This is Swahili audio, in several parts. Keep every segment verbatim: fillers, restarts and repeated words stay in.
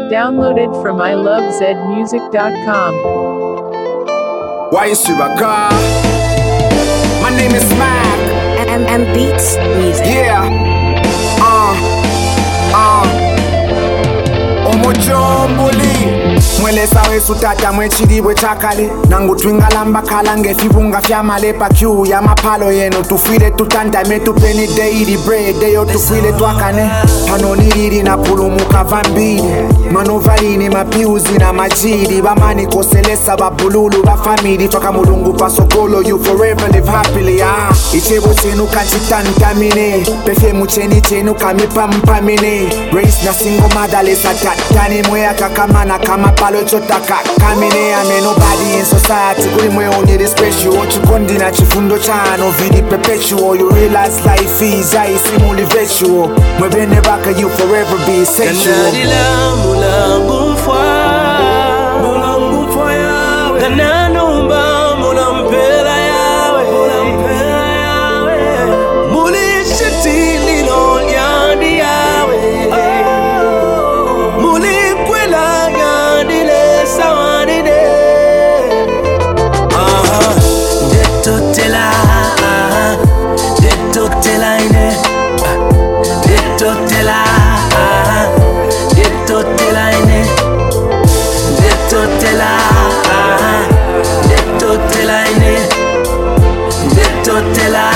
Downloaded from I love zed music dot com. Why is she a car? My name is Smack. M M Beats Music. Yeah. Uh. Uh. Omojomboli. Mwelesa wesu tata mwechidibwe chakale nangu twingalamba kala ngefibunga fyamale pa Q ya mapalo yenu tufile tutandame tupeni daily bread deyo tufile twakane pano niriri na pulumuka vambili manovalini mapiuzi na majidi bamani koselesa babululu ba family twaka mulungu pasokolo you forever live happily ah ichebo chenu kanchitantamine perfume cheni chenu kamipampamine race na single madalesa tatani mwea kakamana kama palo chotaka kamine ame nobody in society kuli mwe only special chikondina chifundo chano vidi perpetual you realize life is I simuli virtual mwe bene baka you forever be sexual kanadila mulangu fwa mulangu fwa yawe kananumba mulampela yawe mulampela yawe mulishitili no yandi yawe mulikwela yandile sawanide aha detotela detotela ine detotela detotela ine detotela detotela ine detotela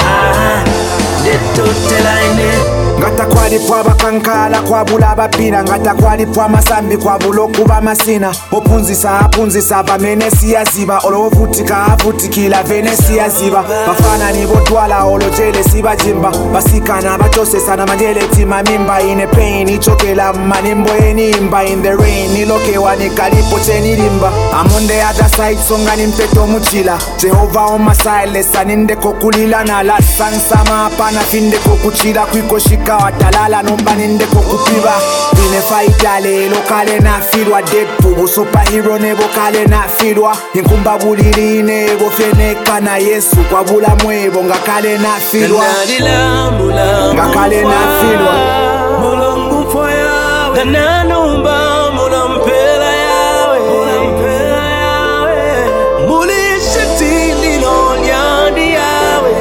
detotela ine ngata kwali pwa bakankala kwa bula bapira ngata kwali pwa masambi kwa buloku bamasina opunzisa apunzisa bamene siyaziba olovutika avutikila vene siyaziba bafana ni botwala olojele sibajimba basikana batosesa na majele tima mimba ine pain ichokela manimbo enimba in the rain ilokewa ni kalipo chenirimba I'm on the other side songa ni mpeto muchila Jehovah on my side lesa ninde kokulila na la sansama apana finde kokuchila kwiko shika watalala nomba ninde kokupiba Vine faitale lokale na filwa Deadpool superhero nebo kale na filwa Inkumba buliri nebo feneka na Yesu kwa bula mwebo ngakale na filwa kanadila mulangu ngakale na filwa mulangu fwa yawe kananumba mulampela yawe mulampela yawe mulishitili no yandi yawe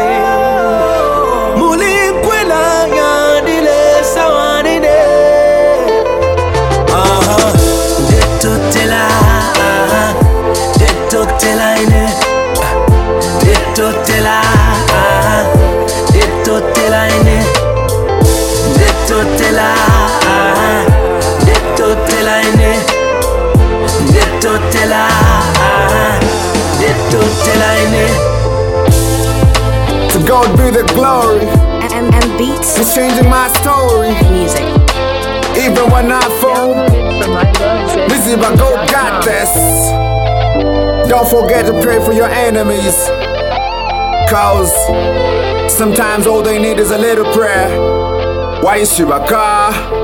mulikwela yandile sawanide aha detotela detotela ine detotela detotela ine detotela detotela ine detotela detotela ine To God be the glory. M M Beats It's changing my story. Music. Even when I fall, Downloaded from I love zed Lizzie music Bago dot got com. this. Don't forget to pray for your enemies, cause sometimes all they need is a little prayer. Why is she a car?